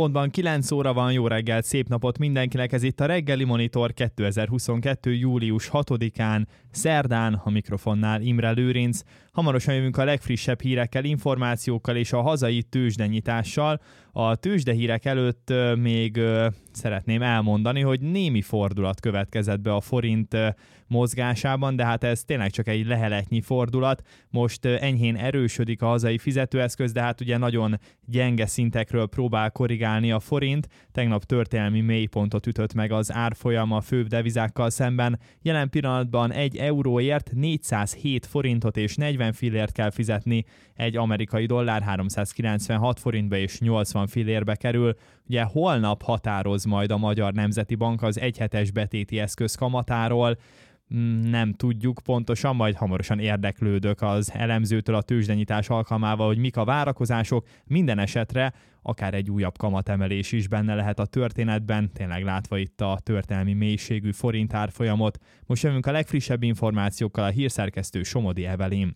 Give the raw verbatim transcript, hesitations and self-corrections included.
Pontban kilenc óra van, jó reggelt, szép napot mindenkinek, ez itt a Reggeli Monitor kétezer-huszonkettő. július hatodikán, szerdán, a mikrofonnál Imre Lőrinc. Hamarosan jövünk a legfrissebb hírekkel, információkkal és a hazai tőzsdenyitással. A tőzsdehírek előtt még szeretném elmondani, hogy némi fordulat következett be a forint mozgásában, de hát ez tényleg csak egy leheletnyi fordulat. Most enyhén erősödik a hazai fizetőeszköz, de hát ugye nagyon gyenge szintekről próbál korrigálni a forint. Tegnap történelmi mélypontot ütött meg az árfolyam a főbb devizákkal szemben. Jelen pillanatban egy euróért négyszázhét forintot és negyven fillért kell fizetni, egy amerikai dollár háromszázkilencvenhat forintba és nyolcvan fillérbe kerül. Ugye holnap határoz majd a Magyar Nemzeti Bank az egyhetes betéti eszköz kamatáról. Nem tudjuk pontosan, majd hamarosan érdeklődök az elemzőtől a tőzsdenyitás alkalmával, hogy mik a várakozások. Minden esetre akár egy újabb kamatemelés is benne lehet a történetben, tényleg látva itt a történelmi mélységű forint árfolyamot. Most jövünk a legfrissebb információkkal, a hírszerkesztő Somodi Evelyn.